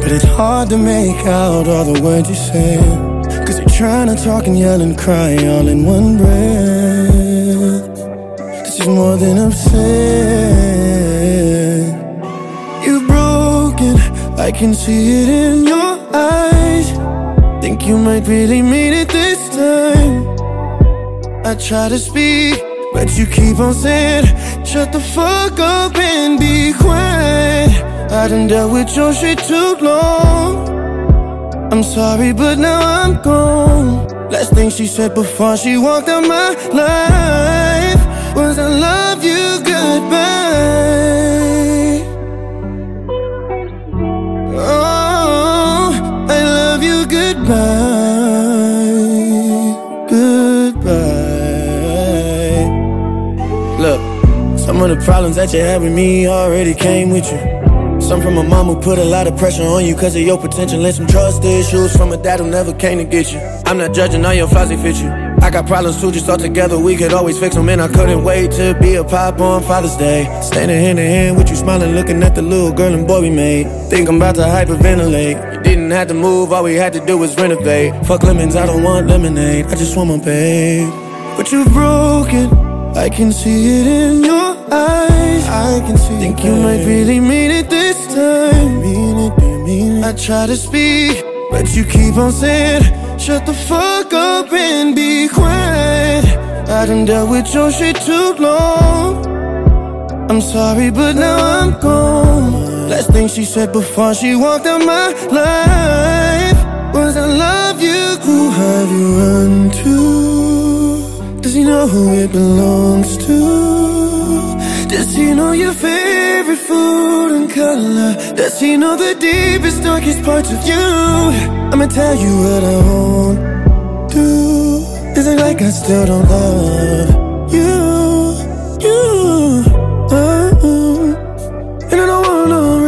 but it's hard to make out all the words you say. Cause you're trying to talk and yell and cry all in one breath. This is more than upset. You're broken, I can see it in your eyes. Think you might really mean it this time. I try to speak, but you keep on saying, shut the fuck up and be quiet. I done dealt with your shit too long. I'm sorry, but now I'm gone. Last thing she said before she walked out my life was, I love you, goodbye. Oh, I love you, goodbye. Goodbye. Look, some of the problems that you had with me already came with you. Some from a mom who put a lot of pressure on you cause of your potential, and some trust issues from a dad who never came to get you. I'm not judging all your flaws, they fit you. I got problems too, just thought together we could always fix them. And I couldn't wait to be a pop on Father's Day, standing hand in hand with you, smiling, looking at the little girl and boy we made. Think I'm about to hyperventilate. You didn't have to move, all we had to do was renovate. Fuck lemons, I don't want lemonade, I just want my babe. But you're broken, I can see it in your eyes. I can see. Think you might really mean it this time. Mean it. I try to speak, but you keep on saying, shut the fuck up and be quiet. I done dealt with your shit too long. I'm sorry, but now I'm gone. Last thing she said before she walked out my life was, I love you. Who have you run to? Does he know who it belongs to? Does he know your favorite food and color? Does he know the deepest, darkest parts of you? I'ma tell you what I won't do. Is it like I still don't love you? And I don't want no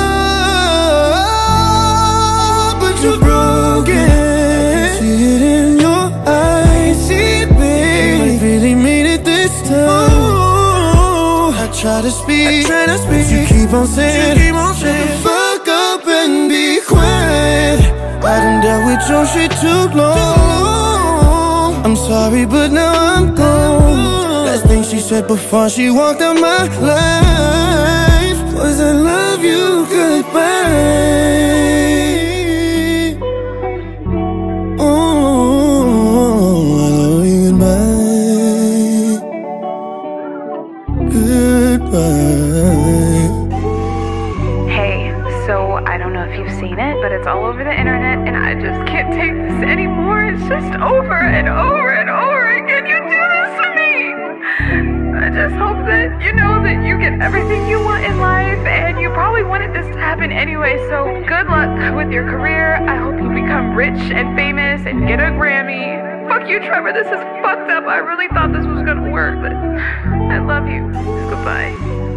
regret. But you're broken, I see it in your eyes. See it, babe, I really mean it this time. I try to speak, but you keep on saying, shut the fuck up and be quiet. I done dealt with your shit too long. I'm sorry, but now I'm gone. Last thing she said before she walked out my life was, I love you, goodbye. Oh, I love you, goodbye. Hey, so I don't know if you've seen it, but it's all over the internet, and I just can't take this anymore. It's just over and over and over again. You do this to me. I just hope that you know that you get everything you want in life, and you probably wanted this to happen anyway, so good luck with your career. I hope you become rich and famous and get a Grammy. Fuck you, Trevor, this is fucked up. I really thought this was gonna work, but I love you. Goodbye.